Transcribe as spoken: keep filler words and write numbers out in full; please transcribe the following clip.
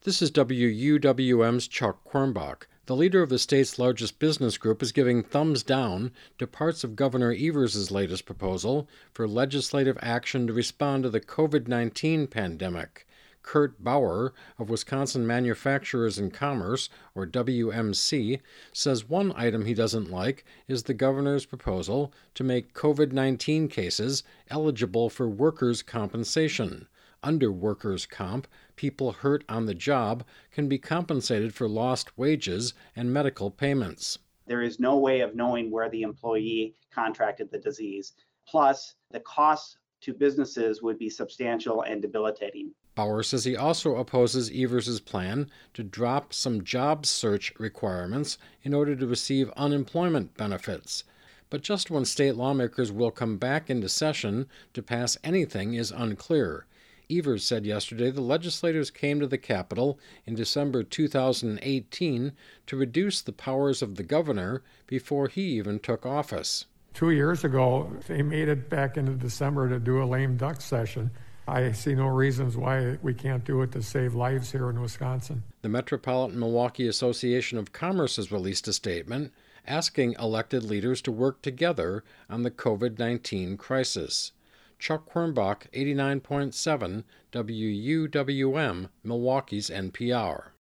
This is W U W M's Chuck Quirmbach. The leader of the state's largest business group is giving thumbs down to parts of Governor Evers' latest proposal for legislative action to respond to the covid nineteen pandemic. Kurt Bauer of Wisconsin Manufacturers and Commerce, or W M C, says one item he doesn't like is the governor's proposal to make covid nineteen cases eligible for workers' compensation. Under workers' comp, people hurt on the job can be compensated for lost wages and medical payments. There is no way of knowing where the employee contracted the disease. Plus, the costs to businesses would be substantial and debilitating. Bauer says he also opposes Evers' plan to drop some job search requirements in order to receive unemployment benefits. But just when state lawmakers will come back into session to pass anything is unclear. Evers said yesterday the legislators came to the Capitol in December two thousand eighteen to reduce the powers of the governor before he even took office. Two years ago, they made it back into December to do a lame duck session. I see no reasons why we can't do it to save lives here in Wisconsin. The Metropolitan Milwaukee Association of Commerce has released a statement asking elected leaders to work together on the covid nineteen crisis. Chuck Quirmbach, eighty-nine point seven W U W M, Milwaukee's N P R.